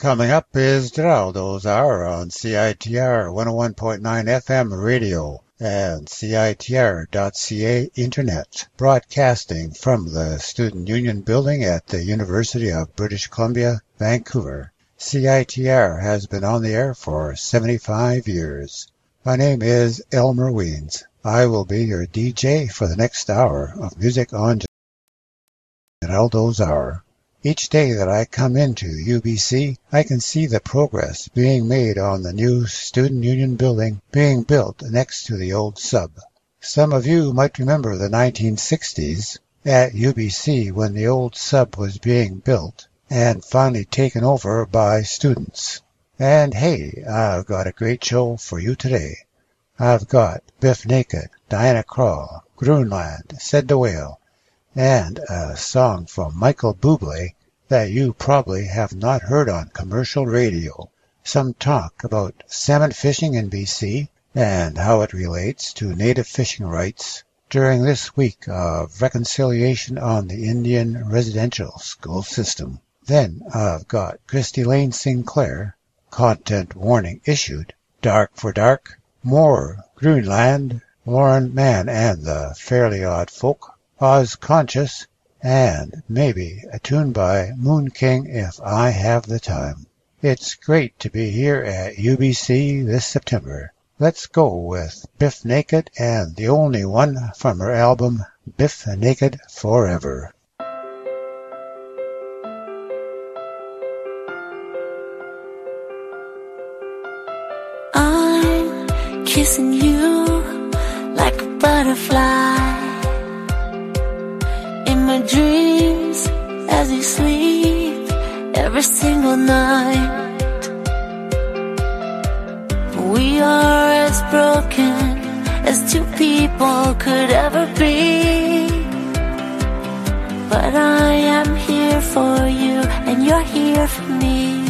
Coming up is Geraldo's Hour on CITR 101.9 FM radio and CITR.ca internet, broadcasting from the Student Union Building at the University of British Columbia, Vancouver. CITR has been on the air for 75 years. My name is Elmer Weens. I will be your DJ for the next hour of music on Geraldo's Hour. Each day that I come into UBC, I can see the progress being made on the new Student Union Building being built next to the old sub. Some of you might remember the 1960s at UBC when the old sub was being built and finally taken over by students. And hey, I've got a great show for you today. I've got Biff Naked, Diana Krall, Groenland, Said the Whale, and a song from Michael Bublé that you probably have not heard on commercial radio. Some talk about salmon fishing in BC and how it relates to native fishing rights during this week of reconciliation on the Indian residential school system. Then I've got Christy Lane Sinclair, content warning issued, Dark for Dark, more Groenland, Lauren Mann and the Fairly Odd Folk, Oz Conscious, and maybe a tune by Moon King if I have the time. It's great to be here at UBC this September. Let's go with Biff Naked and the only one from her album Biff Naked Forever. I'm kissing you like a butterfly in my dreams as you sleep every single night. We are as broken as two people could ever be, but I am here for you and you're here for me.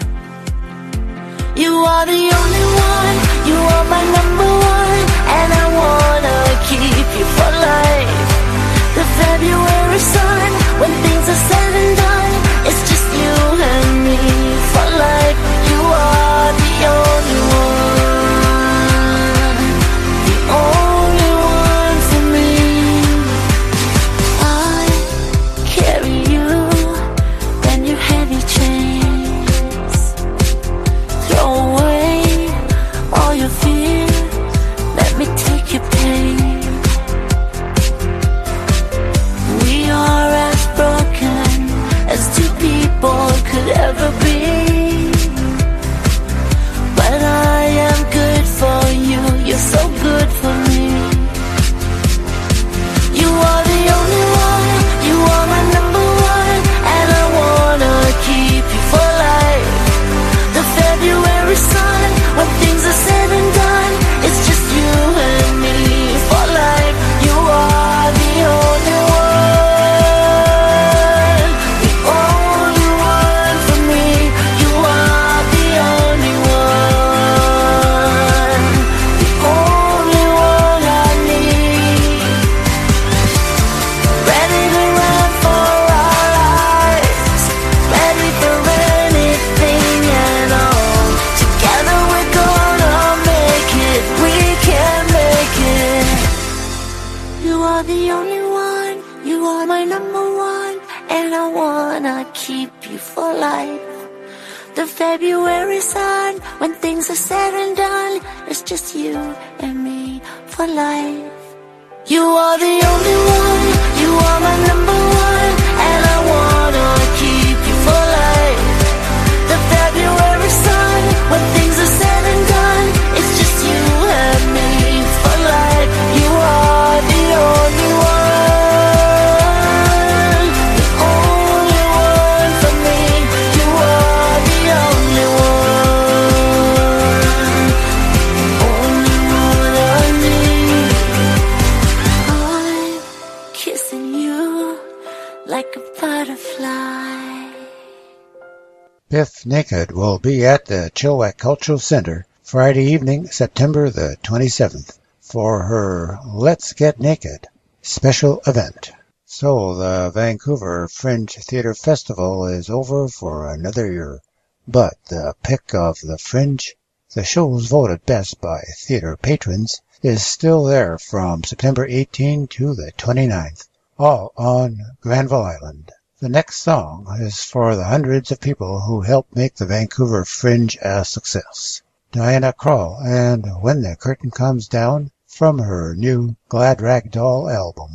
You are the only one, you are my number one, and I wanna keep you for life. The February sun, when things are said and done, it's just you and me for life. You are the only one, the only one for me. I carry you and your heavy chains. Throw away all your fear, let me take your pain. We are as broken as two people could ever be, but I am good for you, you're so good for me. You are the only one, you are my number one, and I wanna keep you for life. The February sun, when things are said and done, it's just you and me for life. You are the only one, the only one for me. You are the only one, the only one I need. Ready to run for our lives, ready for anything and all. Together we're gonna make it, we can make it. You are the only one, you are my number one, and I wanna keep you for life. The February sun, when things are said and done, it's just you and me for life. You are the only one, you are my number one, and I wanna keep you for life. The February sun, when things are said and done, it's just you and me for life. You are the only one, the only one for me. You are the only one, only one I need. I'm kissing you like a butterfly. Biff Naked will be at the Chilliwack Cultural Center Friday evening, September the 27th, for her Let's Get Naked special event. So the Vancouver Fringe Theatre Festival is over for another year. But the pick of the Fringe, the shows voted best by theater patrons, is still there from September 18 to the 29th, all on Granville Island. The next song is for the hundreds of people who helped make the Vancouver Fringe a success. Diana Krall and When the Curtain Comes Down from her new Glad Rag Doll album.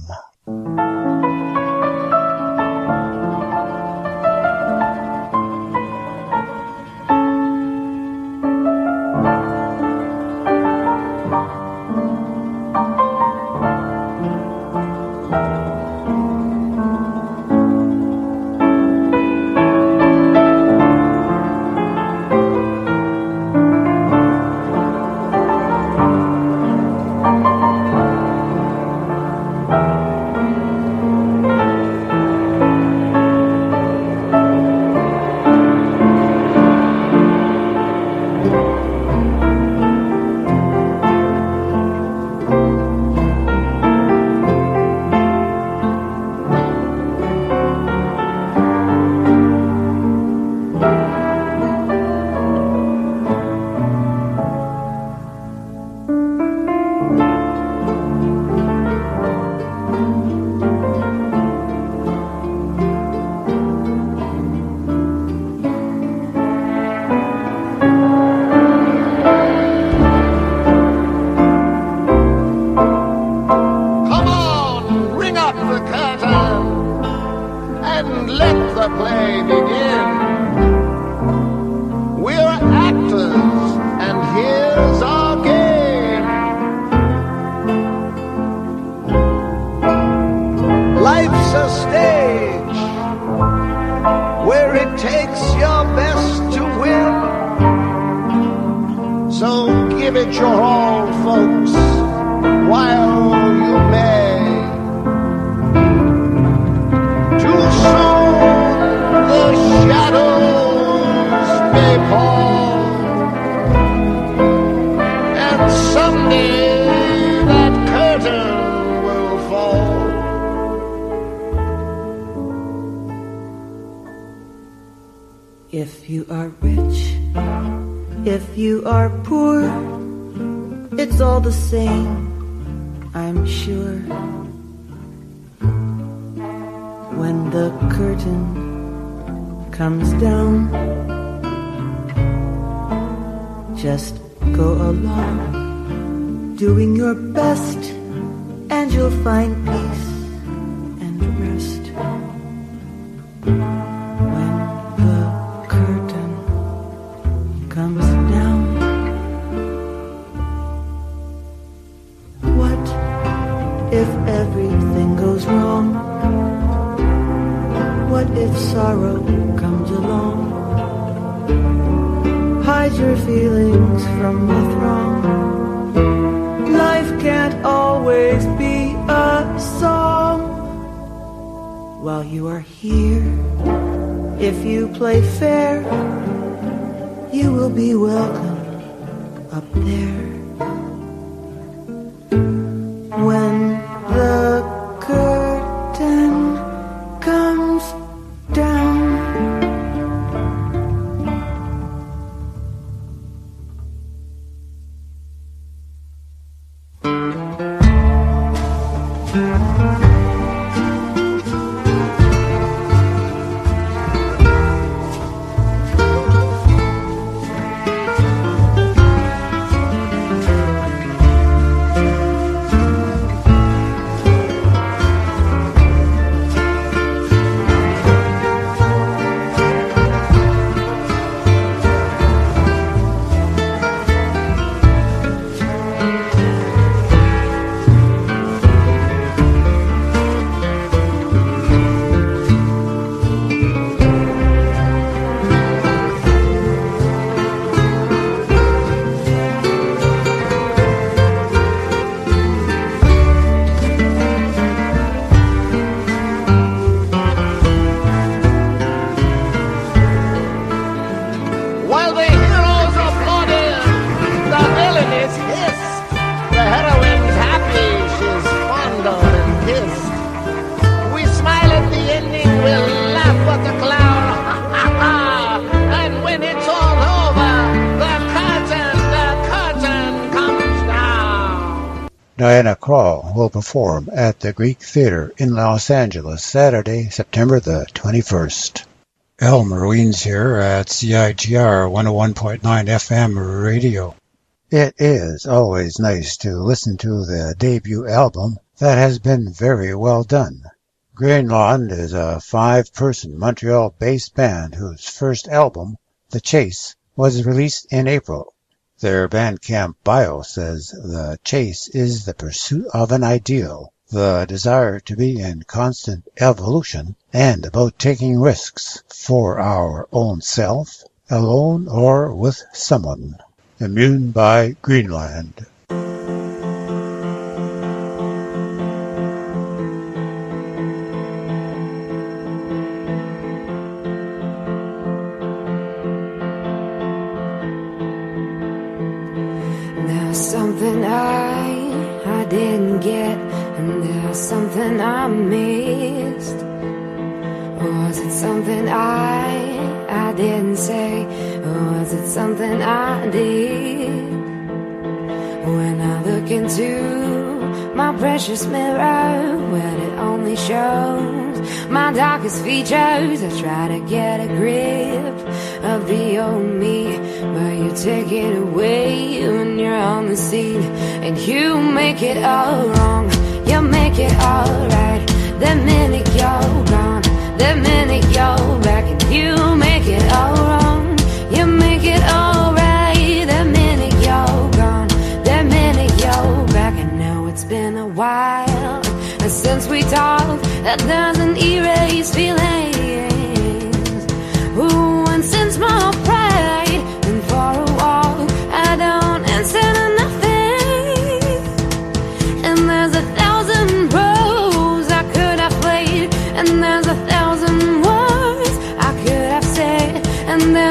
If you are rich, if you are poor, it's all the same, I'm sure. When the curtain comes down, just go along, doing your best, and you'll find peace and rest. When the curtain comes down, what if everything goes wrong? What if sorrow comes along? Hide your feelings from the throng. Life can't always be a song. While you are here, if you play fair, you will be welcome up there. When the curtain comes down, Diana Krall will perform at the Greek Theater in Los Angeles Saturday, September the 21st. Al Marines here at CITR 101.9 FM radio. It is always nice to listen to the debut album that has been very well done. Greenlawn is a 5-person Montreal-based band whose first album, The Chase, was released in April. Their Bandcamp bio says the chase is the pursuit of an ideal, the desire to be in constant evolution, and about taking risks for our own self, alone or with someone. Immune by Greenland. There's something I didn't get, and there's something I missed. Was it something I didn't say, or was it something I did? When I look into my precious mirror, when it only shows my darkest features, I try to get a grip of the old me, but you take it away when you're on the scene, and you make it all wrong, you make it all right. The minute you're gone, the minute you're back, and you make it all wrong, you make it all right. The minute you're gone, the minute you're back. I know it's been a while since we talked, that doesn't erase feelings. Ooh, and since my pride went for a walk, I don't answer to nothing. And there's 1,000 roles I could have played, and there's 1,000 words I could have said, and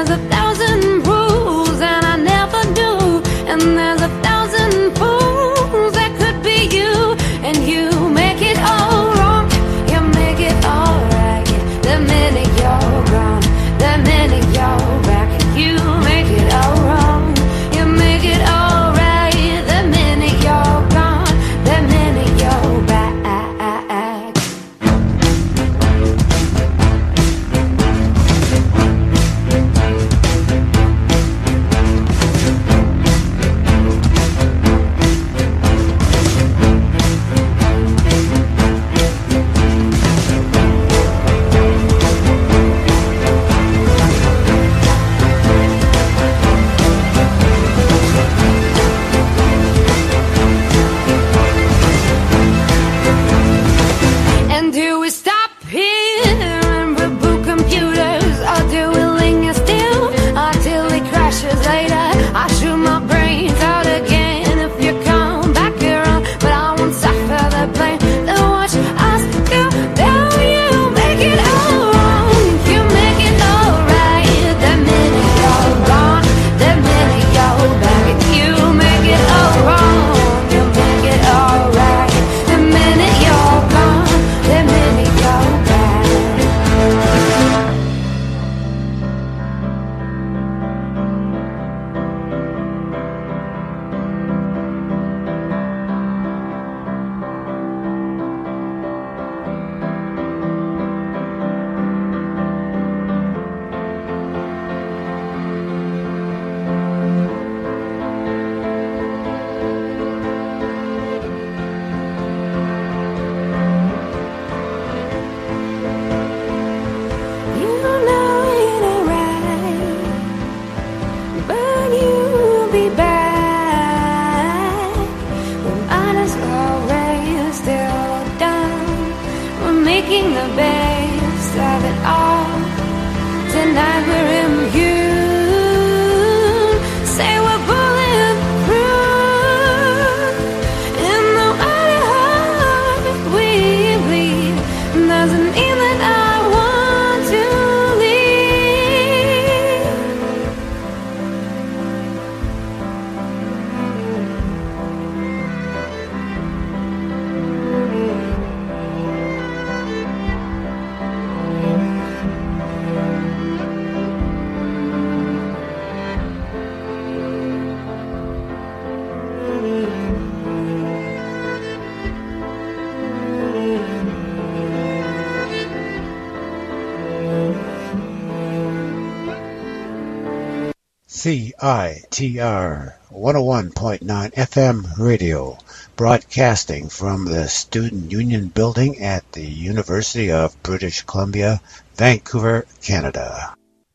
CITR 101.9 FM radio, broadcasting from the Student Union Building at the University of British Columbia, Vancouver, Canada.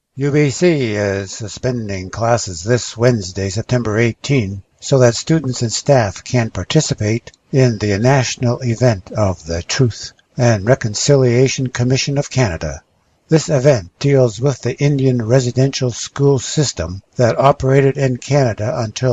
UBC is suspending classes this Wednesday, September 18, so that students and staff can participate in the national event of the Truth and Reconciliation Commission of Canada. This event deals with the Indian residential school system that operated in Canada until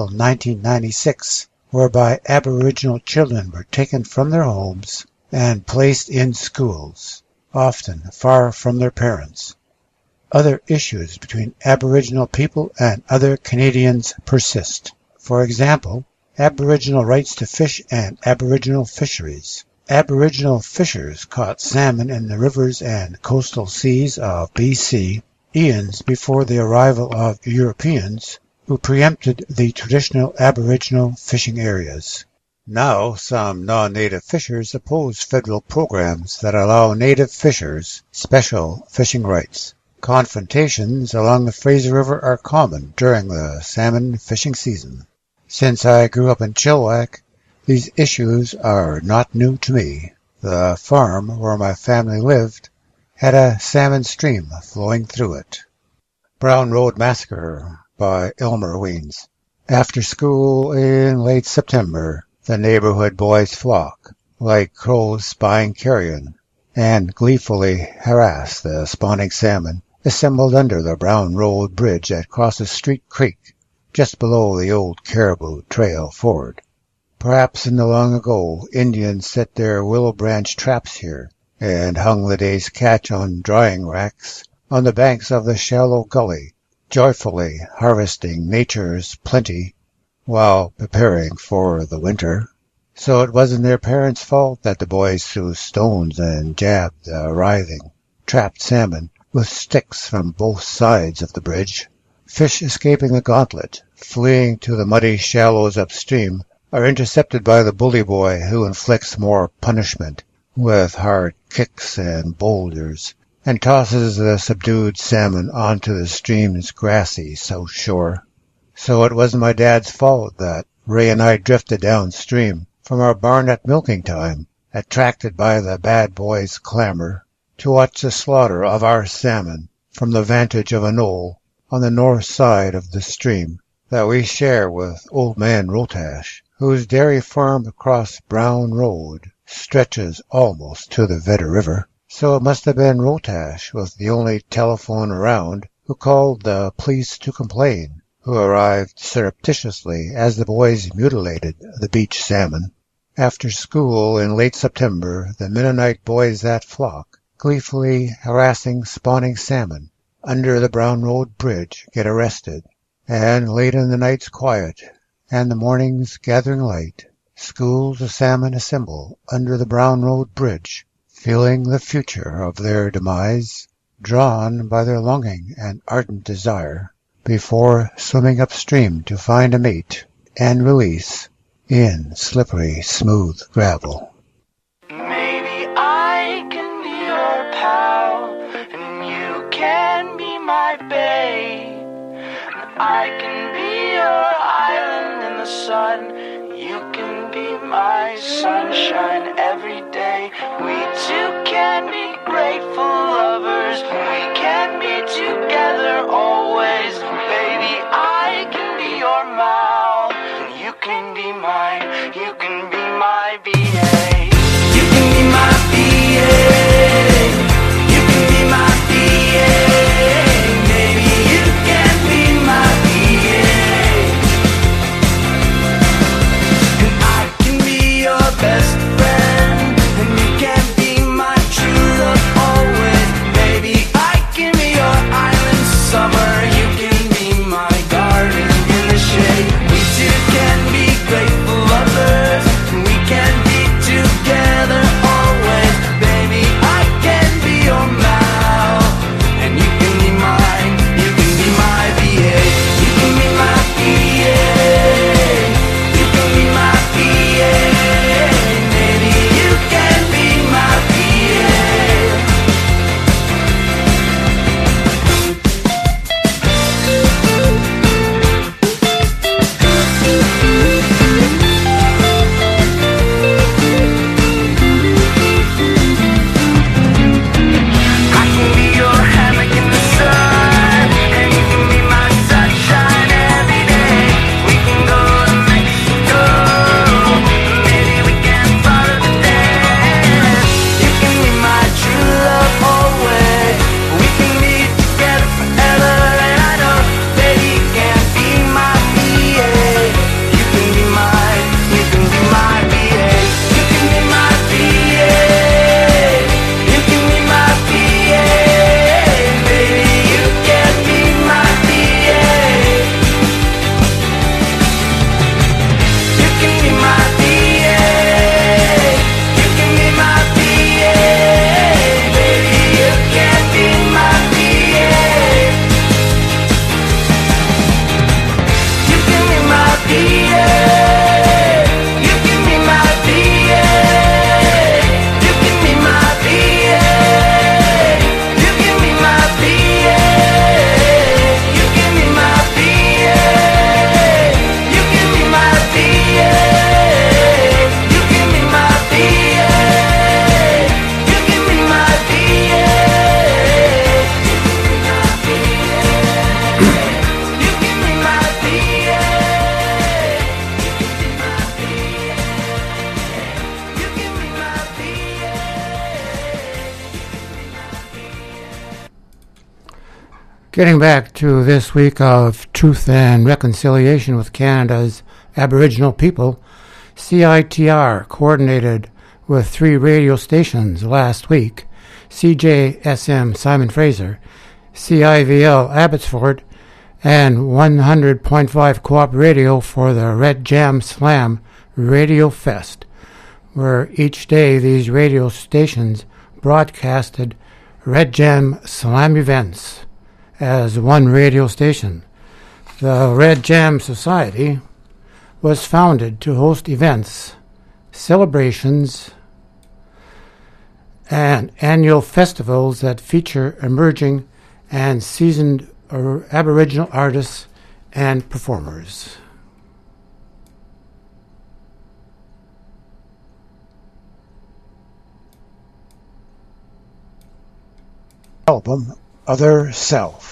1996, whereby Aboriginal children were taken from their homes and placed in schools, often far from their parents. Other issues between Aboriginal people and other Canadians persist. For example, Aboriginal rights to fish and Aboriginal fisheries. Aboriginal fishers caught salmon in the rivers and coastal seas of BC eons before the arrival of Europeans who preempted the traditional Aboriginal fishing areas. Now, some non-native fishers oppose federal programs that allow native fishers special fishing rights. Confrontations along the Fraser River are common during the salmon fishing season. Since I grew up in Chilliwack, these issues are not new to me. The farm where my family lived had a salmon stream flowing through it. Brown Road Massacre by Elmer Weens. After school in late September, the neighborhood boys flock, like crows spying carrion, and gleefully harass the spawning salmon assembled under the Brown Road Bridge that crosses Street Creek, just below the old Caribou Trail ford. Perhaps in the long ago, Indians set their willow branch traps here and hung the day's catch on drying racks on the banks of the shallow gully, joyfully harvesting nature's plenty while preparing for the winter. So it wasn't their parents' fault that the boys threw stones and jabbed the writhing, trapped salmon with sticks from both sides of the bridge. Fish escaping the gauntlet, fleeing to the muddy shallows upstream, are intercepted by the bully boy who inflicts more punishment with hard kicks and boulders and tosses the subdued salmon onto the stream's grassy south shore. So it wasn't my dad's fault that Ray and I drifted downstream from our barn at milking time, attracted by the bad boys' clamor, to watch the slaughter of our salmon from the vantage of a knoll on the north side of the stream that we share with Old Man Rotash, whose dairy farm across Brown Road stretches almost to the Vedder River. So it must have been Rotash, with the only telephone around, who called the police to complain, who arrived surreptitiously as the boys mutilated the beach salmon. After school in late September, the Mennonite boys that flock, gleefully harassing spawning salmon under the Brown Road Bridge, get arrested, and late in the night's quiet and the morning's gathering light, schools of salmon assemble under the Brown Road Bridge, feeling the future of their demise, drawn by their longing and ardent desire, before swimming upstream to find a mate and release in slippery, smooth gravel. Maybe I can be your pal, and you can be my bae. I can be your island in the sun, you can be my sunshine every day. We two can be grateful lovers, we can be together always. Baby, I can be your mouth, and you can be mine, you can be my BA. You can be my BA, you can be my BA. Best friend, and you can be my true love always. Baby, I can be your island summer, you can be my garden in the shade. We two can be grateful lovers, and we can be together Getting back to this week of Truth and Reconciliation with Canada's Aboriginal people, CITR coordinated with 3 radio stations last week, CJSM Simon Fraser, CIVL Abbotsford, and 100.5 Co-op Radio for the Red Jam Slam Radio Fest, where each day these radio stations broadcasted Red Jam Slam events as one radio station. The Red Jam Society was founded to host events, celebrations, and annual festivals that feature emerging and seasoned Aboriginal artists and performers. Album Other Self.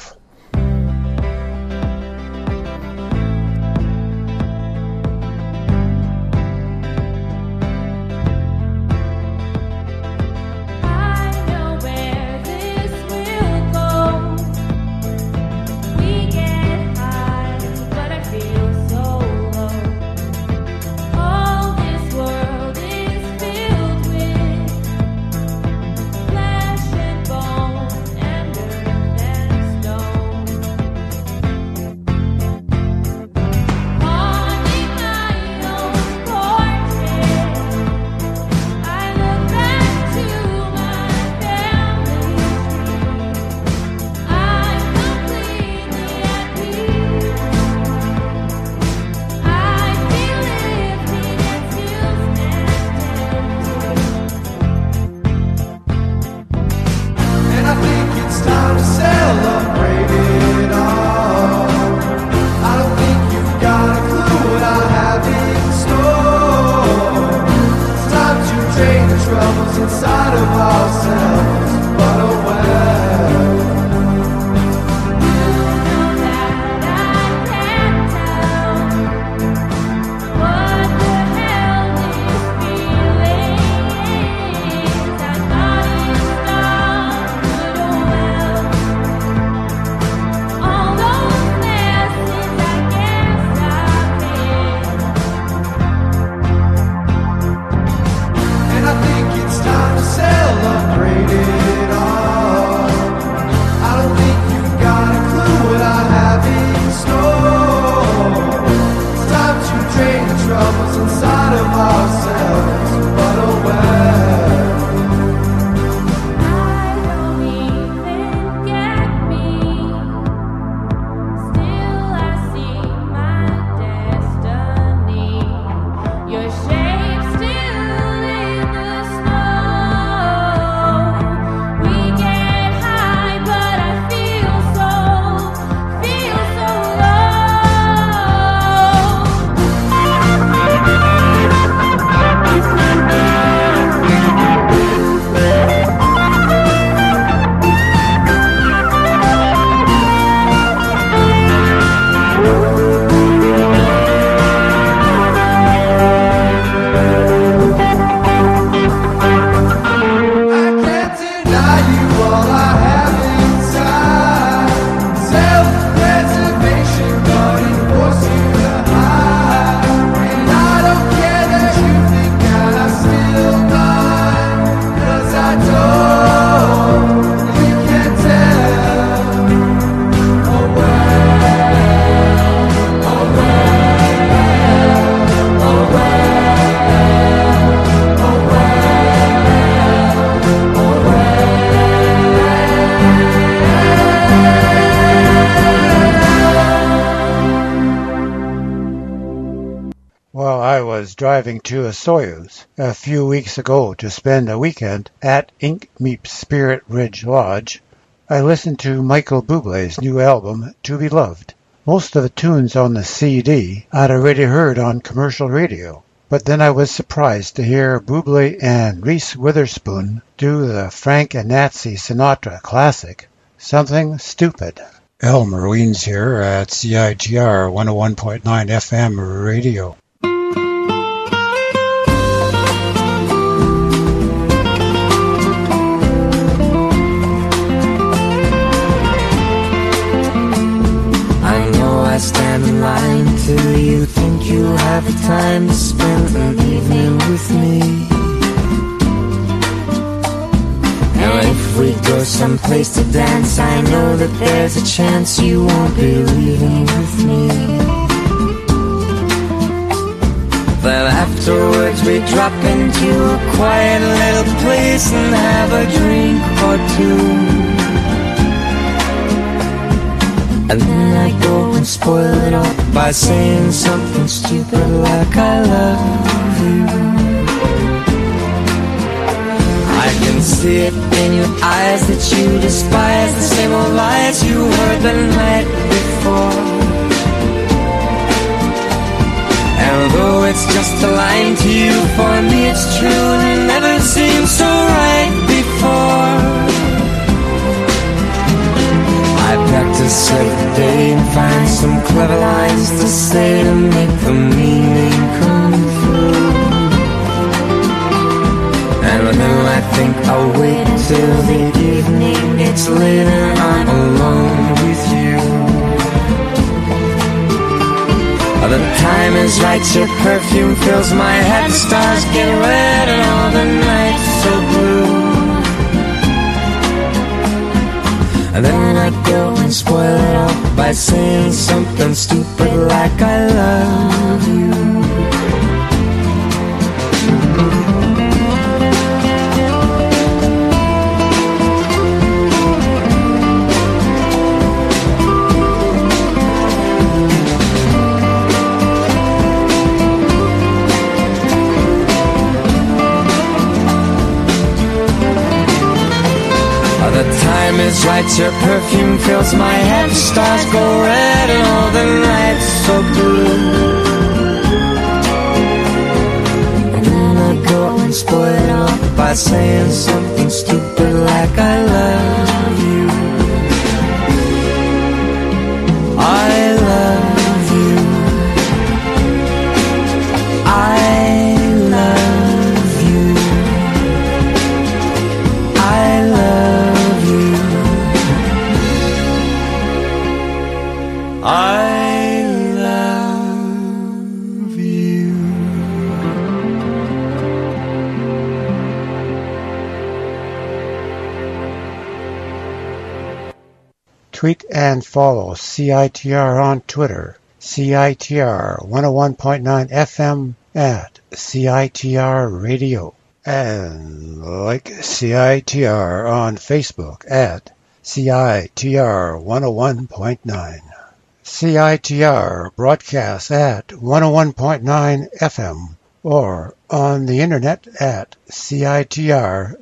Flesh and bone and earth and stone. Well, I was driving to a Soyuz a few weeks ago to spend a weekend at Ink Meep Spirit Ridge Lodge. I listened to Michael Bublé's new album, To Be Loved. Most of the tunes on the CD I'd already heard on commercial radio, but then I was surprised to hear Bublé and Reese Witherspoon do the Frank and Nancy Sinatra classic, Something Stupid. Elmer Weens here at CITR 101.9 FM radio. I stand in line till you think you'll have the time to spend an evening with me. And if we go someplace to dance, I know that there's a chance you won't be leaving with me. Then afterwards we drop into a quiet little place and have a drink or two. And then I go and spoil it all by saying something stupid like I love you. I can see it in your eyes that you despise the same old lies you heard the night before. And though it's just a line to you, for me it's true and it never seemed so right before. I practice every day and find some clever lines to say to make the meaning come through. And then I think I'll wait until the evening gets late and I'm alone with you. The time is right, your perfume fills my head, the stars get red and all the nights so blue. And then I go and spoil it all by saying something stupid like I love you. The time is right, your perfume fills my head, the stars go red and all the nights so blue. And then I go and spoil it all by saying something stupid like I love you. I love you. I love you. I love you. I love you. Tweet and follow CITR on Twitter, CITR 101.9 FM at CITR Radio, and like CITR on Facebook at CITR 101.9. CITR broadcasts at 101.9 FM or on the internet at CITR.ca.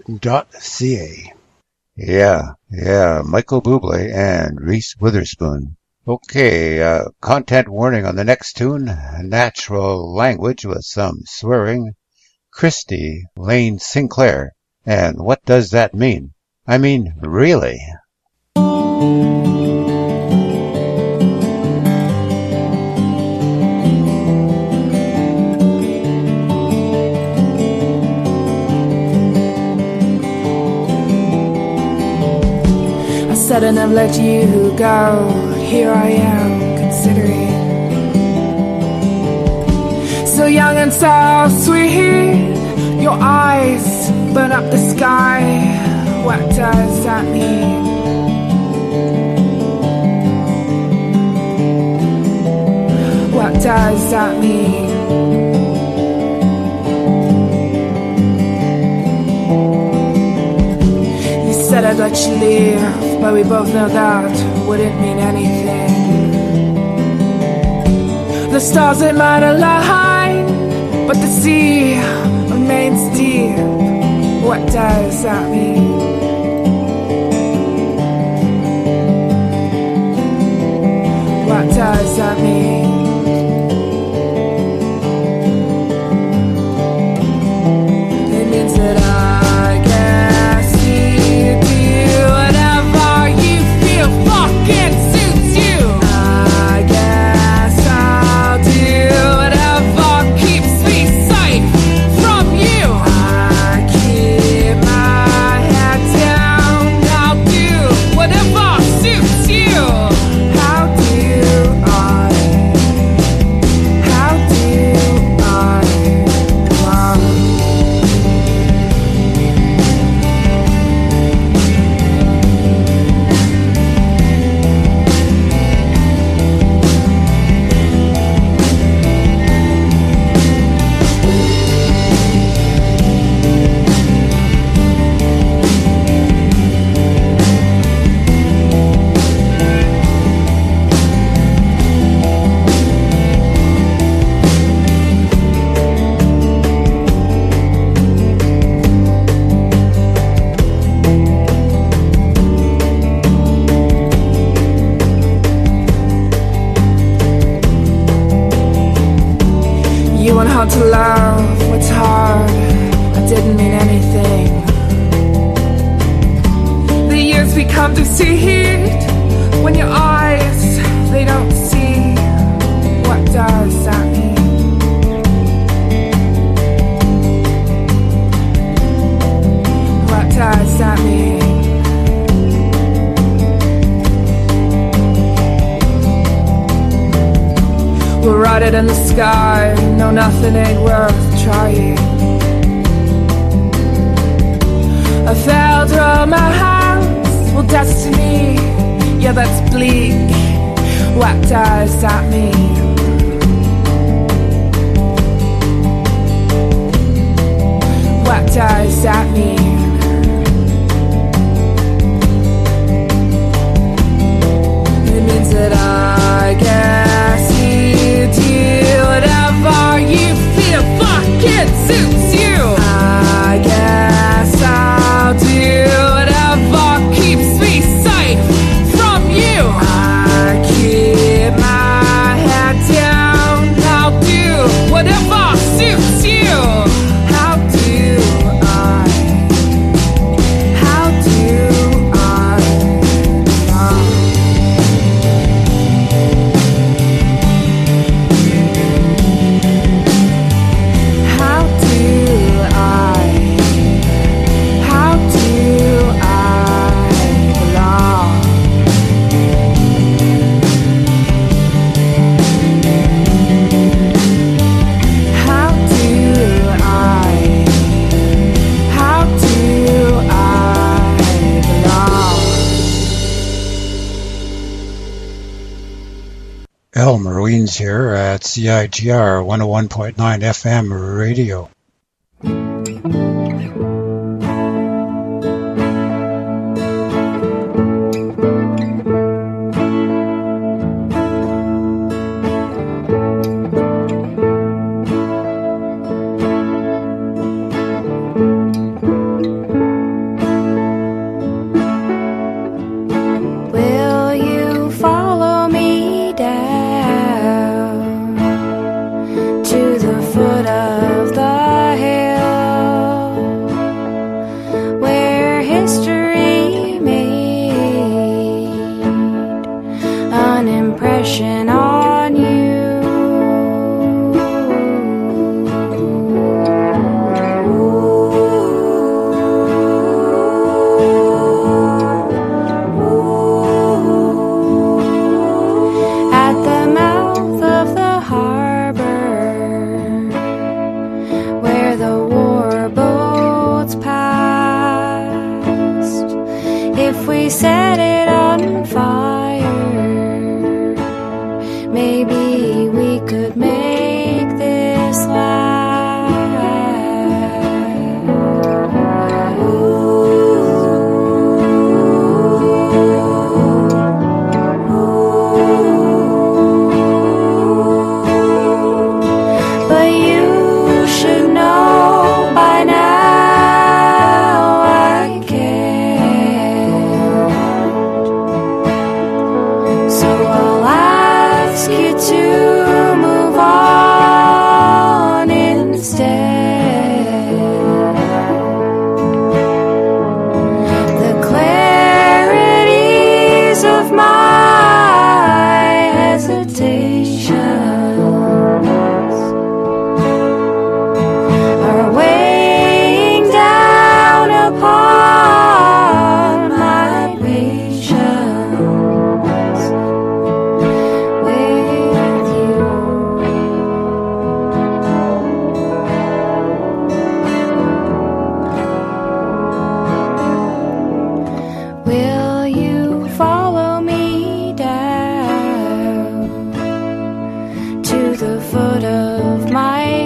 Yeah, Michael Bublé and Reese Witherspoon. Okay, content warning on the next tune, natural language with some swearing, Christy Lane Sinclair. And what does that mean? I mean, really? Said I never let you go. Here I am, considering. So young and so sweet. Your eyes burn up the sky. What does that mean? What does that mean? You said I'd let you leave, but we both know that wouldn't mean anything. The the stars they might align, but the sea remains deep. What does that mean? What does that mean? It means that I guess you do whatever you feel fucking suits you. I guess I'll do whatever keeps me safe from you. I keep my head down. I'll do whatever suits you. How do I love? You want hard to love, what's hard? I didn't mean anything. The years we come to see it when your eyes, they don't see. What does that mean? What does that mean? We'll write it in the sky. No, nothing ain't worth trying. I fell through my hands. Well, destiny, yeah, that's bleak. What does that mean? What does that mean? It means that I guess you do whatever you feel fucking suits you. I guess I'll do whatever keeps me safe from you. I keep my head down. I'll do whatever suits you. How do I love? Elmer Weens here at CITR 101.9 FM radio. Will you follow me down to the foot of the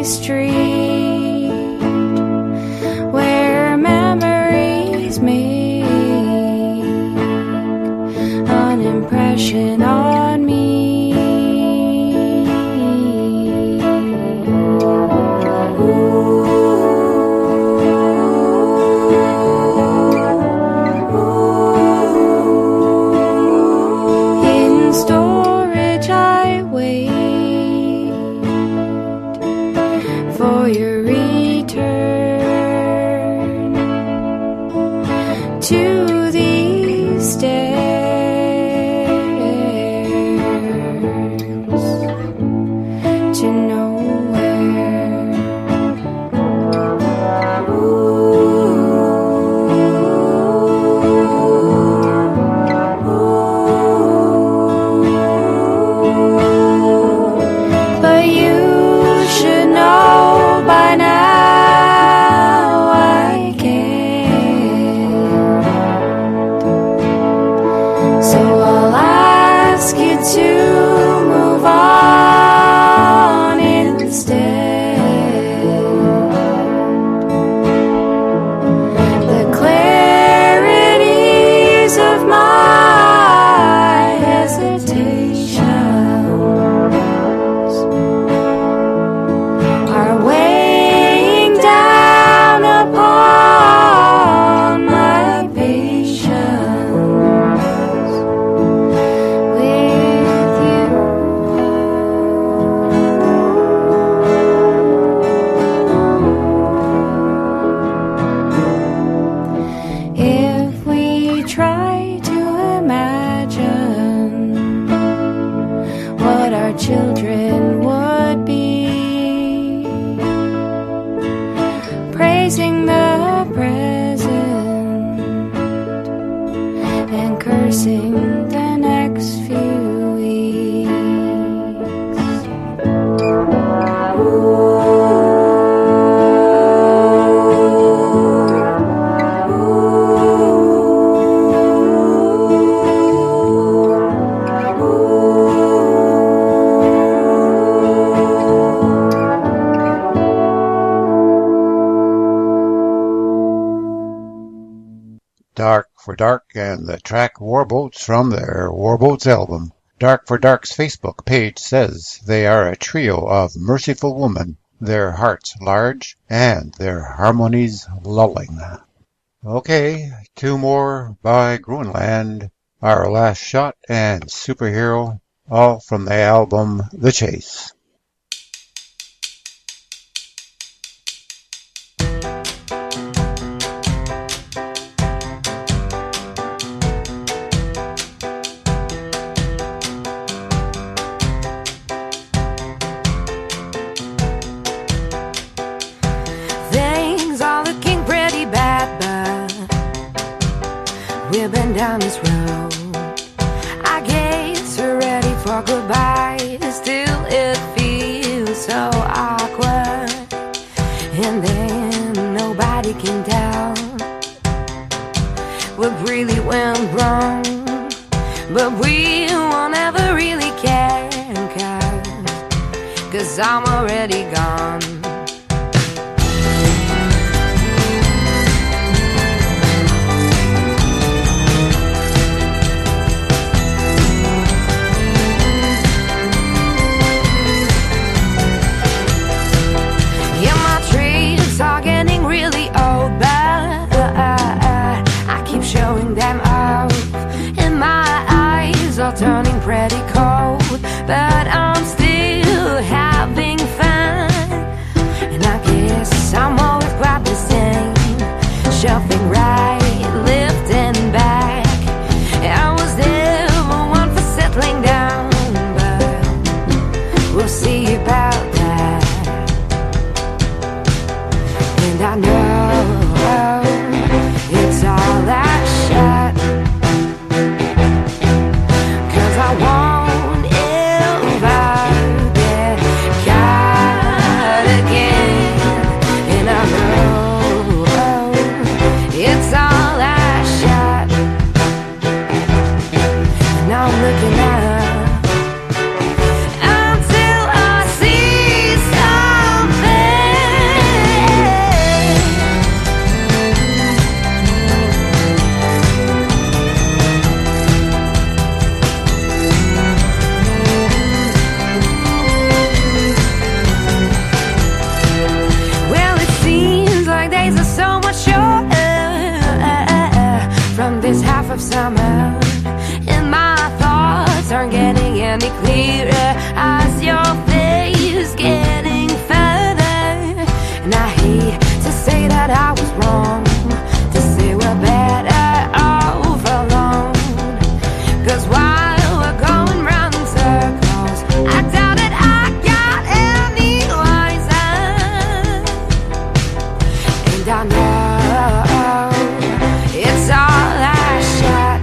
empty street where memories make an impression on me. In storage I wait for your return to these stairs to nowhere. But you should know by now I can't. So I'll ask you to move on instead. The clarities of my hesitations are weighing down upon my patience with you. If we try to imagine what our children would be, praising the present and cursing the next few weeks. Dark for Dark and the track Warboats from their Warboats album. Dark for Dark's Facebook page says they are a trio of merciful women, their hearts large and their harmonies lulling. Okay, two more by Grunland, Our Last Shot and Superhero, all from the album The Chase. Things are looking pretty bad, but we've been down this road. I guess we're ready for goodbye. Still, it feels so awkward, and then nobody can tell what really went wrong. But we won't ever really care, 'cause I'm already gone. Yeah, my trips are getting really old, but I keep showing them off, and my eyes are turning pretty cold. But I'm still having fun of summer, and my thoughts aren't getting any clearer as your face getting further. And I hate to say that I was wrong, to say we're better off alone. 'Cause while we're going round in circles, I doubt that I got any wiser. And I know it's all I shot,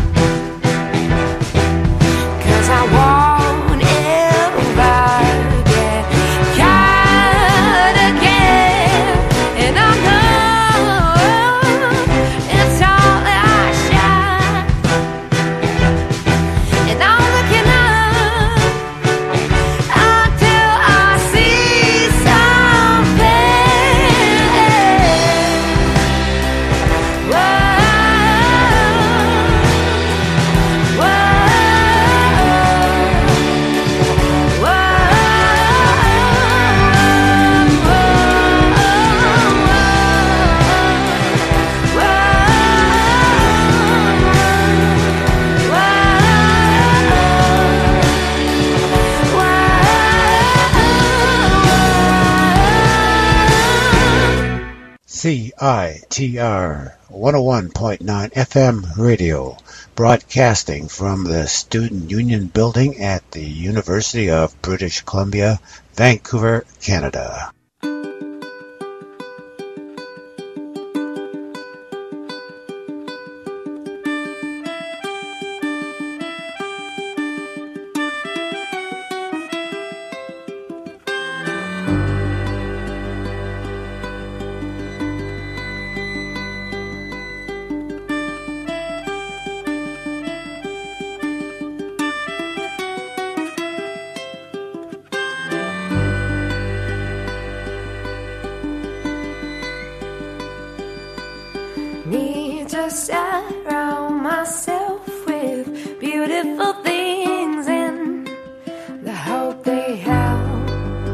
'cause I won't ever get caught again. And I know it's all I shot, and I'm looking up until I see something. Whoa, whoa, CITR 101.9 FM radio, broadcasting from the Student Union Building at the University of British Columbia, Vancouver, Canada. Need to surround myself with beautiful things in the hope they help.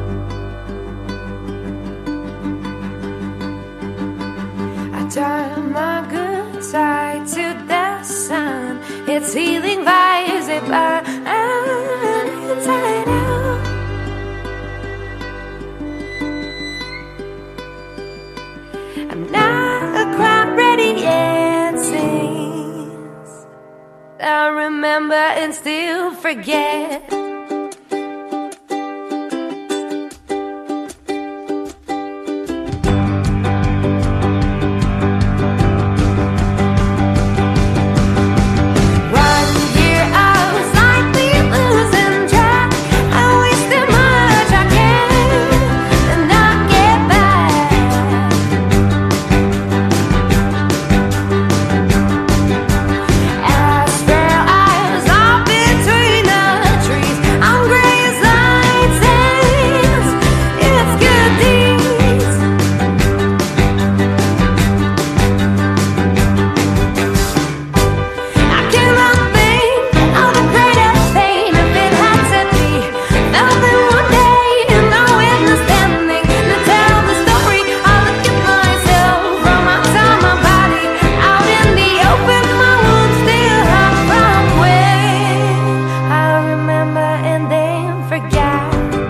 I turn my good side to the sun. Its healing vibes, they burn inside out. I'm not quite ready yet, since I remember and still forget. One year I was slightly losing track. I wasted much I can not get back. As fair eyes off between the trees, I'm gray as light sands. It's good deeds. I cannot think of the greatest thing if it had to be. Nothing one day, and no witness standing to tell the story. I look at myself from outside my body, out in the open. My wounds still hurt from when I remember and then forget.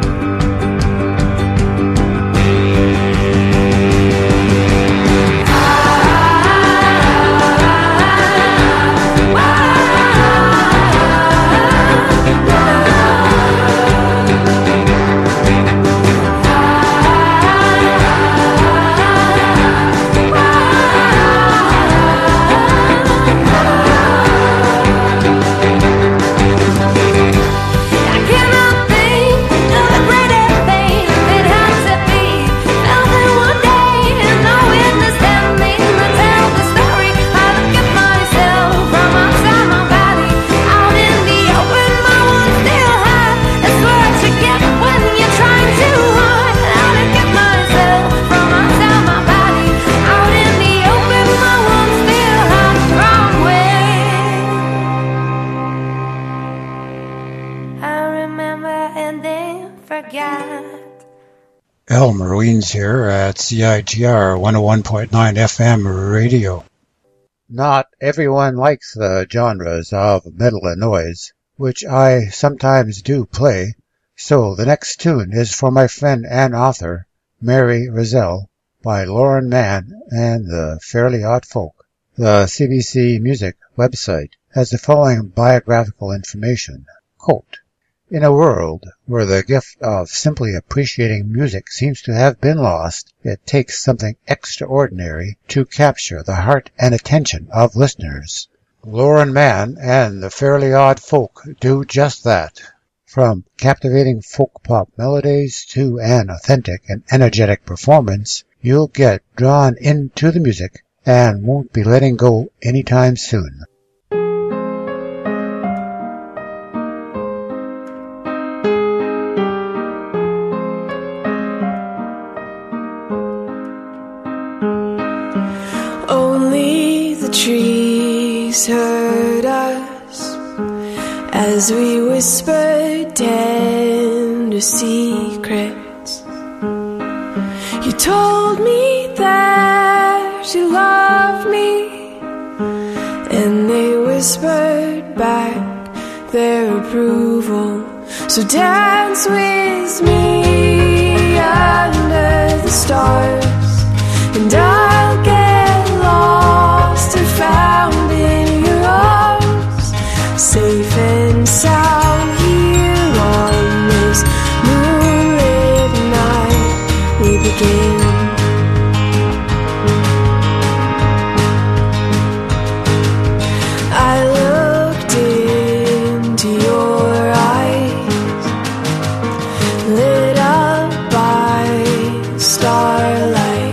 I cannot think of the greatest thing if it had to be. Nothing one day, and no witness standing to tell the story. I look at myself from outside my body, out in the open. My wounds still hurt. That's what you get when you're trying too hard. I look at myself from outside my body, out in the open. My wounds still hurt from when I remember and then forget. Elmer Weens here at CITR 101.9 FM radio. Not everyone likes the genres of metal and noise, which I sometimes do play, so the next tune is for my friend and author, Mary Rizal, by Lauren Mann and the Fairly Odd Folk. The CBC Music website has the following biographical information. Quote, "In a world where the gift of simply appreciating music seems to have been lost, it takes something extraordinary to capture the heart and attention of listeners. Lauren Mann and the Fairly Odd Folk do just that. From captivating folk pop melodies to an authentic and energetic performance, you'll get drawn into the music and won't be letting go anytime soon." Only the trees heard us as we whispered tender secrets. You told me that you loved me, and they whispered back their approval. So dance with me under the stars, and I'll get lost and found in your arms, safe and sound here on this moonlit night we begin. I looked into your eyes, lit up by starlight,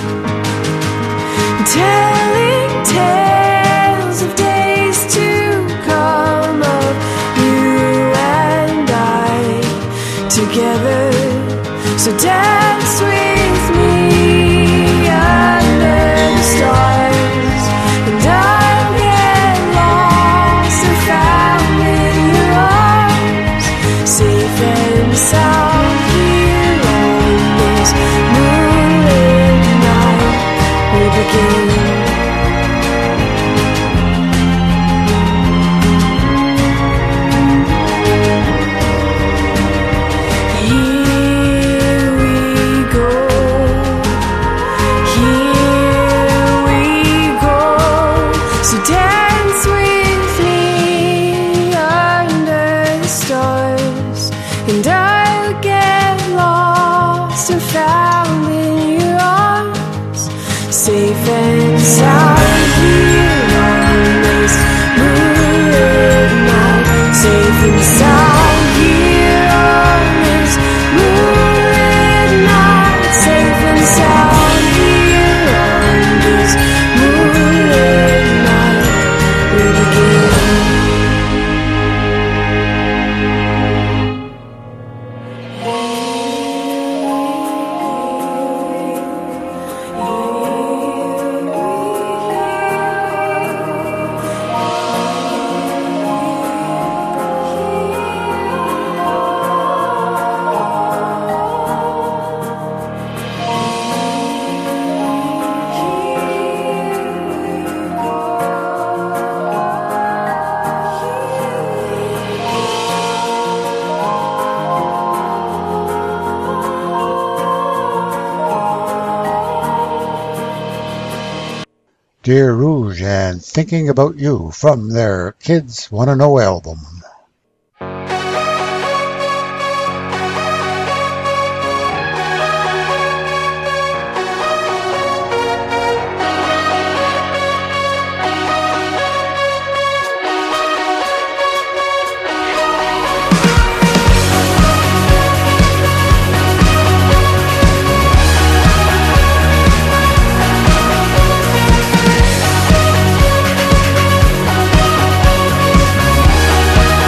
telling tales of days to come, of you and I together. So dance with me under the stars, and I'll get lost and found in your arms, safe and sound here on this moonlit night we begin. Here we go, so dance with me under the stars, and I'll get lost and found in your arms, safe and sound here on this moonlit night, safe and sound here on this moonlit night, safe and sound here on this moonlit night we begin. Dear Rouge and Thinking About You from their Kids Wanna Know album. Thinking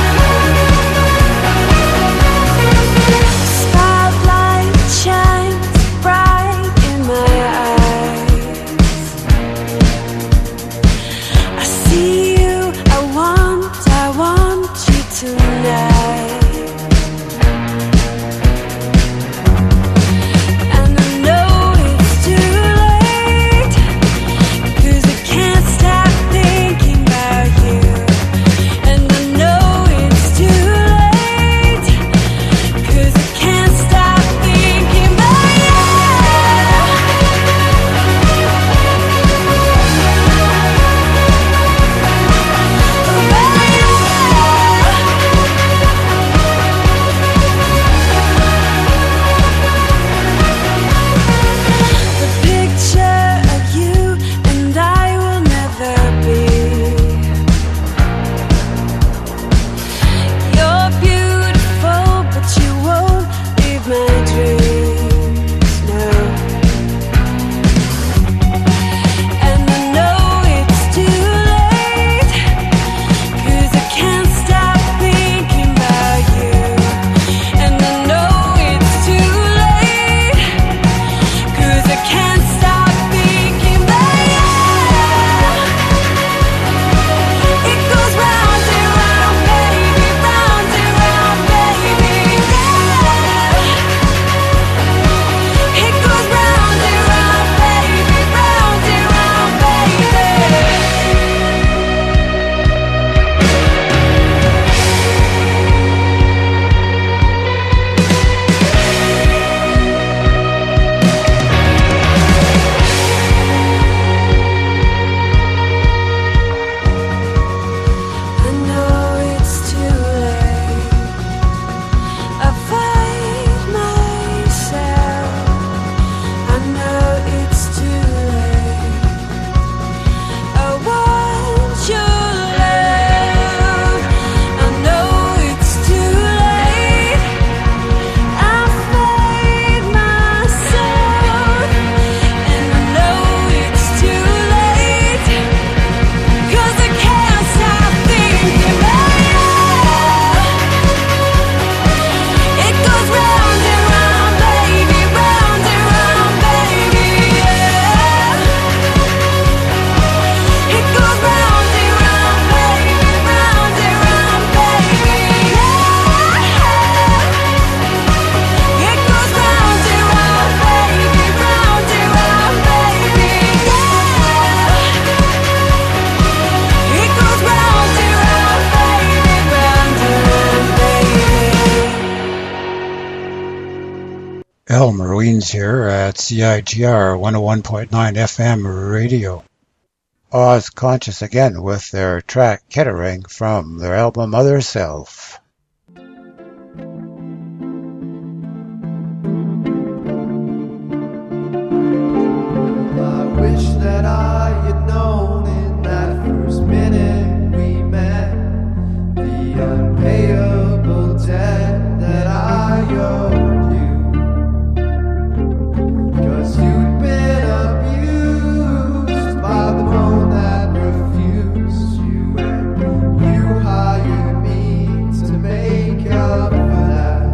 Ruins here at CITR 101.9 FM radio. Oz Conscious again with their track Kettering from their album Other Self. I wish that I had known in that first minute we met the unpayable debt that I owed you. 'Cause you'd been abused by the bone that refused you, and you hired me to make up for that.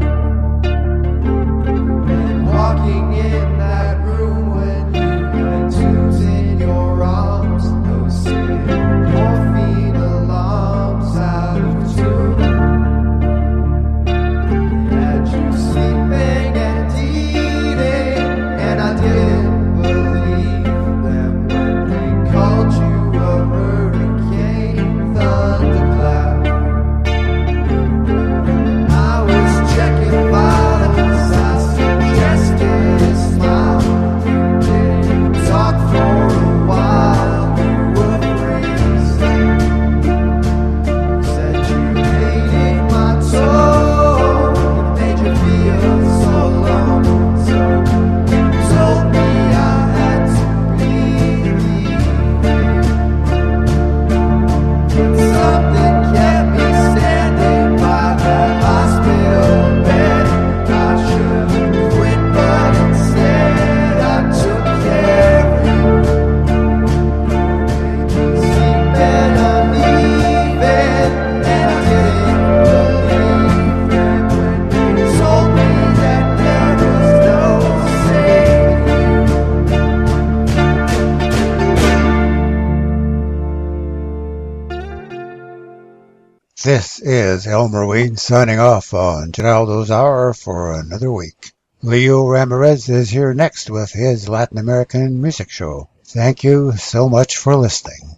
And walking in that room when you had tunes in your arms, those silly morphine alarms out of tune. They had you sleeping and eating, and I didn't believe them when they called you a hurricane thundercloud. I was checking vitals, I suggested a smile. You didn't talk for a while, you were freezing. Said you hated my tone, it made you feel so alone. So you told me I had to believe you. Something kept me standing by that hospital bed. I should have quit, but instead I took care of you. It seemed uneven, and I didn't believe them when they told me that there was no saving you. This is Elmer Wade signing off on Geraldo's Hour for another week. Leo Ramirez is here next with his Latin American music show. Thank you so much for listening.